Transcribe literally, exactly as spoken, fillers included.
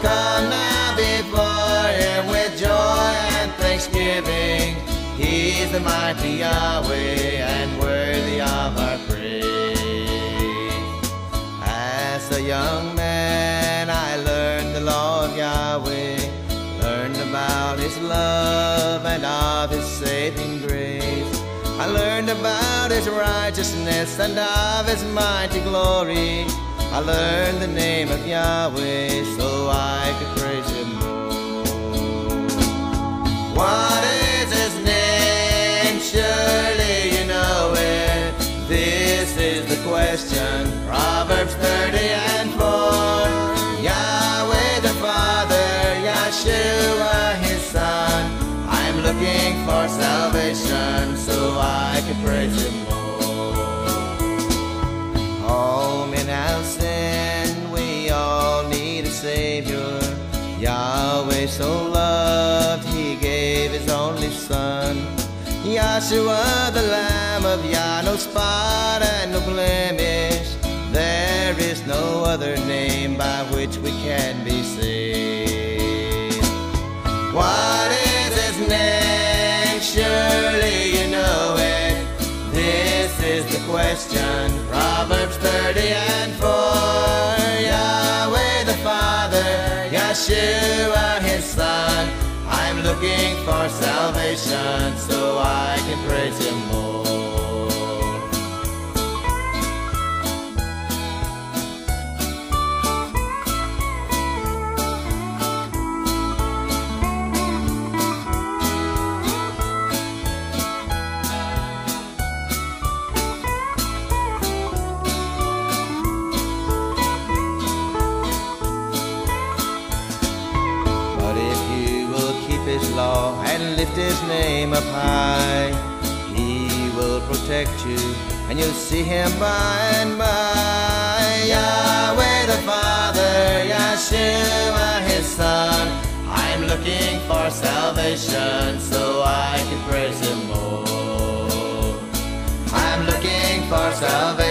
come now before Him with joy and thanksgiving. He's the mighty Yahweh and worthy of our praise. As a young man I learned the Lord Yahweh, learned about His love and of His saving grace. I learned about His righteousness and of His mighty glory. I learned the name of Yahweh so I could praise Him more. What is His name? Surely you know it. This is the question. Proverbs thirty and four. Yahweh the Father, Yeshua His Son. I'm looking for salvation so I can praise Him more. All men have sinned, we all need a Savior. Yahweh so loved, He gave His only Son. Yeshua the Lamb of Yah, no spot and no blemish. There is no other name by which we can be saved. What is His name? Surely you know it. This is the question. Proverbs thirty and four. Yahweh the Father, Yeshua His Son. I'm looking for salvation so I can praise Him more. His law and lift His name up high, He will protect you and you'll see Him by and by. Yahweh the Father, Yeshua His Son. I'm looking for salvation so I can praise Him more. I'm looking for salvation